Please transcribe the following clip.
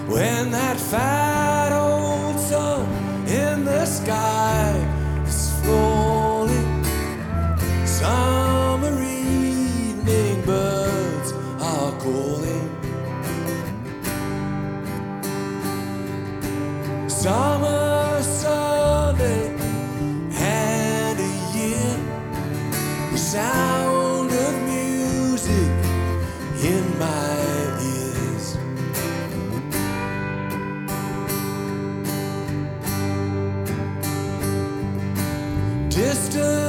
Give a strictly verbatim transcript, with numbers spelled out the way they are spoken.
when that fat old sun in the sky is falling. Summer evening birds are calling. Summer Sunday and a year, the sound of music in my ears. Distant